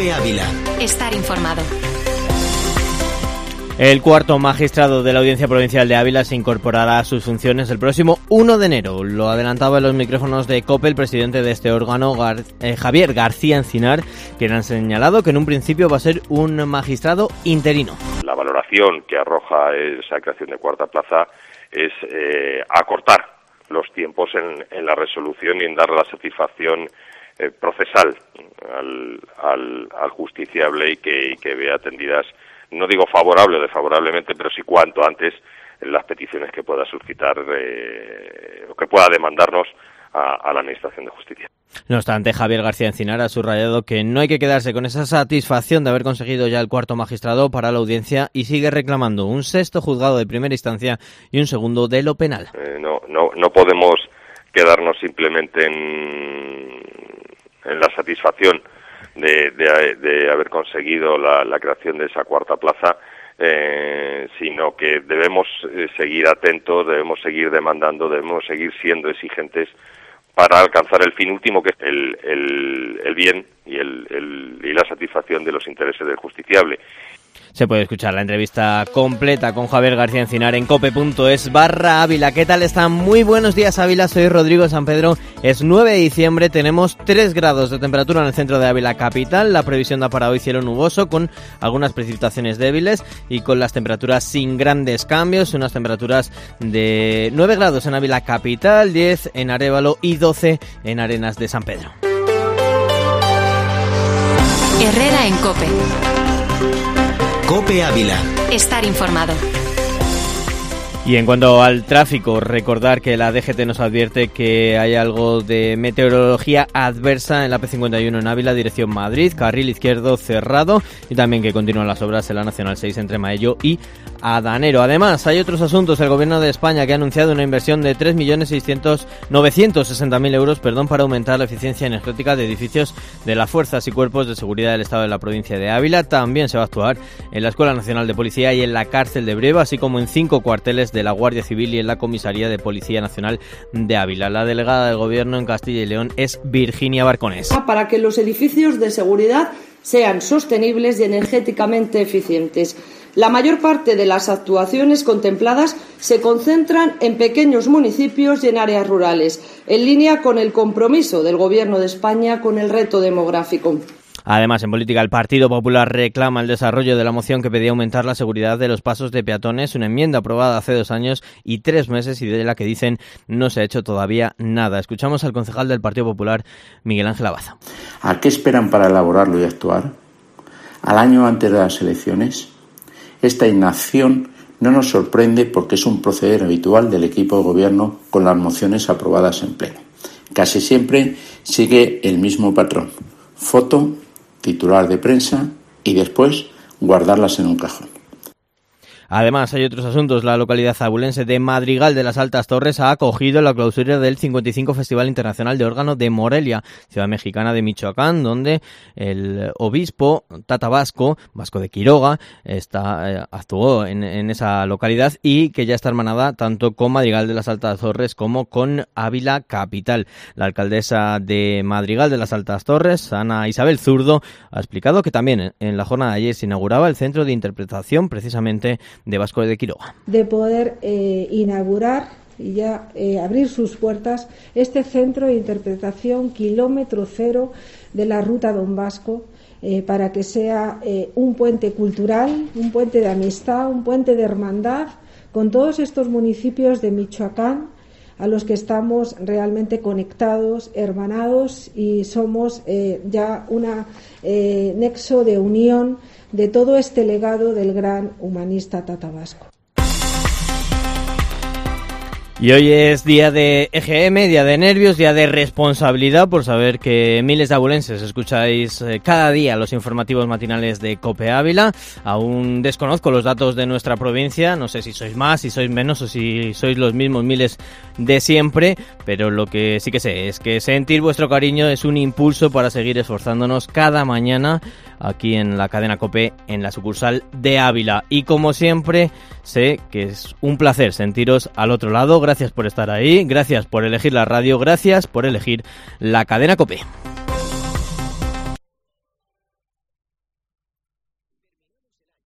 COPE Ávila. Estar informado. El cuarto magistrado de la Audiencia Provincial de Ávila se incorporará a sus funciones el próximo 1 de enero. Lo adelantaba en los micrófonos de COPE el presidente de este órgano, Javier García Encinar, quien ha señalado que en un principio va a ser un magistrado interino. La valoración que arroja esa creación de cuarta plaza es acortar los tiempos en la resolución y en dar la satisfacción procesal al justiciable y que vea atendidas, no digo favorable o desfavorablemente, pero sí cuanto antes las peticiones que pueda suscitar o que pueda demandarnos a la Administración de Justicia. No obstante, Javier García Encinar ha subrayado que no hay que quedarse con esa satisfacción de haber conseguido ya el cuarto magistrado para la audiencia y sigue reclamando un sexto juzgado de primera instancia y un segundo de lo penal. No podemos quedarnos simplemente en la satisfacción de haber conseguido la creación de esa cuarta plaza, sino que debemos seguir atentos, debemos seguir demandando, debemos seguir siendo exigentes para alcanzar el fin último, que es el bien y la satisfacción de los intereses del justiciable. Se puede escuchar la entrevista completa con Javier García Encinar en cope.es/Ávila. ¿Qué tal están? Muy buenos días, Ávila. Soy Rodrigo San Pedro. Es 9 de diciembre. Tenemos 3 grados de temperatura en el centro de Ávila capital. La previsión da para hoy cielo nuboso con algunas precipitaciones débiles y con las temperaturas sin grandes cambios. Unas temperaturas de 9 grados en Ávila capital, 10 en Arévalo y 12 en Arenas de San Pedro. Herrera en COPE. COPE Ávila. Estar informado. Y en cuanto al tráfico, recordar que la DGT nos advierte que hay algo de meteorología adversa en la P51 en Ávila, dirección Madrid, carril izquierdo cerrado, y también que continúan las obras en la Nacional 6 entre Maello y Adanero. Además, hay otros asuntos. El Gobierno de España que ha anunciado una inversión de 3.960.000 euros para aumentar la eficiencia energética de edificios de las fuerzas y cuerpos de seguridad del Estado de la provincia de Ávila. También se va a actuar en la Escuela Nacional de Policía y en la cárcel de Breva, así como en 5 cuarteles de la Guardia Civil y en la Comisaría de Policía Nacional de Ávila. La delegada del Gobierno en Castilla y León es Virginia Barconés. Para que los edificios de seguridad sean sostenibles y energéticamente eficientes. La mayor parte de las actuaciones contempladas se concentran en pequeños municipios y en áreas rurales, en línea con el compromiso del Gobierno de España con el reto demográfico. Además, en política, el Partido Popular reclama el desarrollo de la moción que pedía aumentar la seguridad de los pasos de peatones, una enmienda aprobada hace 2 años y 3 meses y de la que dicen no se ha hecho todavía nada. Escuchamos al concejal del Partido Popular, Miguel Ángel Abaza. ¿A qué esperan para elaborarlo y actuar? ¿Al año antes de las elecciones? Esta inacción no nos sorprende porque es un proceder habitual del equipo de gobierno con las mociones aprobadas en pleno. Casi siempre sigue el mismo patrón: foto, titular de prensa y después guardarlas en un cajón. Además, hay otros asuntos. La localidad abulense de Madrigal de las Altas Torres ha acogido la clausura del 55 Festival Internacional de Órgano de Morelia, ciudad mexicana de Michoacán, donde el obispo Tata Vasco de Quiroga, actuó en esa localidad y que ya está hermanada tanto con Madrigal de las Altas Torres como con Ávila capital. La alcaldesa de Madrigal de las Altas Torres, Ana Isabel Zurdo, ha explicado que también en la jornada de ayer se inauguraba el centro de interpretación precisamente de Vasco de Quiroga. De poder inaugurar y ya abrir sus puertas este centro de interpretación kilómetro cero de la ruta Don Vasco, para que sea un puente cultural, un puente de amistad, un puente de hermandad con todos estos municipios de Michoacán a los que estamos realmente conectados, hermanados, y somos ya una nexo de unión de todo este legado del gran humanista Tata Vasco. Y hoy es día de EGM, día de nervios, día de responsabilidad por saber que miles de abulenses escucháis cada día los informativos matinales de COPE Ávila. Aún desconozco los datos de nuestra provincia, no sé si sois más, si sois menos o si sois los mismos miles de siempre, pero lo que sí que sé es que sentir vuestro cariño es un impulso para seguir esforzándonos cada mañana aquí en la cadena COPE en la sucursal de Ávila. Y como siempre, sé que es un placer sentiros al otro lado. Gracias por estar ahí, gracias por elegir la radio, gracias por elegir la cadena COPE.